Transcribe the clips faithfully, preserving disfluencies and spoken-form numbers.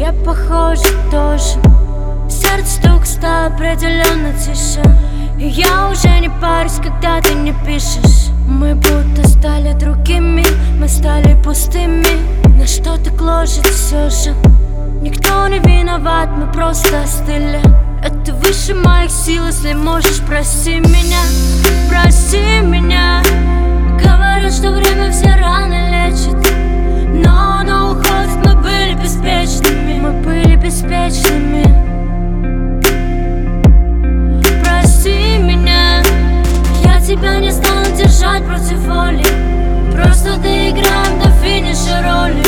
я похожа тоже. Сердце стук стал определенно тише, и я уже не парюсь, когда ты не пишешь. Мы будто стали другими, мы стали пустыми. На что ты гложет все же. Никто не виноват, мы просто остыли. Это выше моих сил, если можешь, проси меня. Проси меня. Говорят, что время все раны лечит, но оно уходит, мы были беспечными. Мы были беспечными. Прости меня. Я тебя не стану держать против воли, просто доиграем до финиша роли.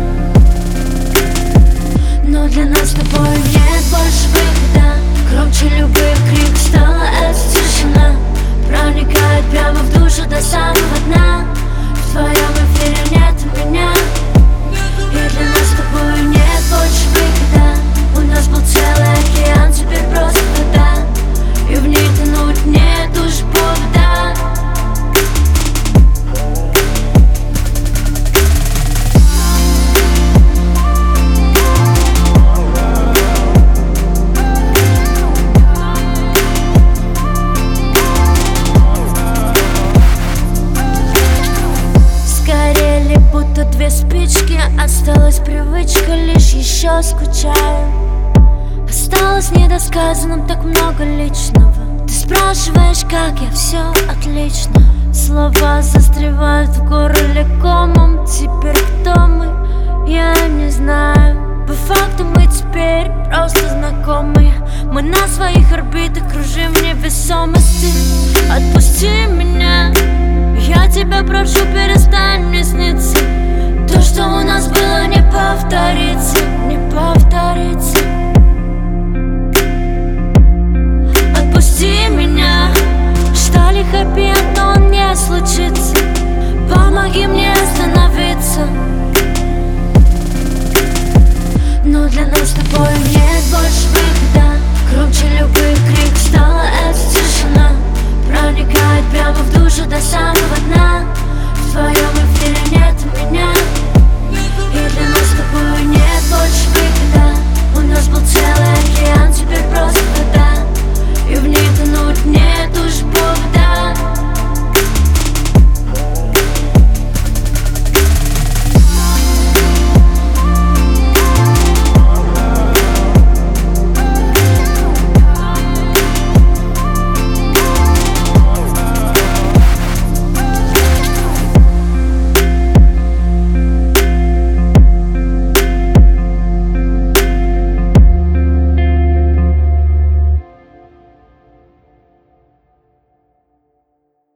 Но для нас с тобой нет больше выхода. Громче любых криков стала эта тишина. Проникает прямо в душу до самого дна. В твоем эфире нет меня, и для нас с тобой нет больше выхода. У нас был целый океан, теперь просто вода, и в ней тонуть нет уже повода. Две спички, осталась привычка, лишь еще скучаю. Осталось недосказанным так много личного. Ты спрашиваешь, как я, все отлично. Слова застревают в горле комом. Теперь кто мы, я не знаю. По факту мы теперь просто знакомые. Мы на своих орбитах кружим в невесомости. Отпусти меня, я тебя прошу, перестань мне сниться. То, что у нас было, не повторится, не повторится. Отпусти меня. Ждали хэппи-энд, но он не случится. Помоги мне остановиться.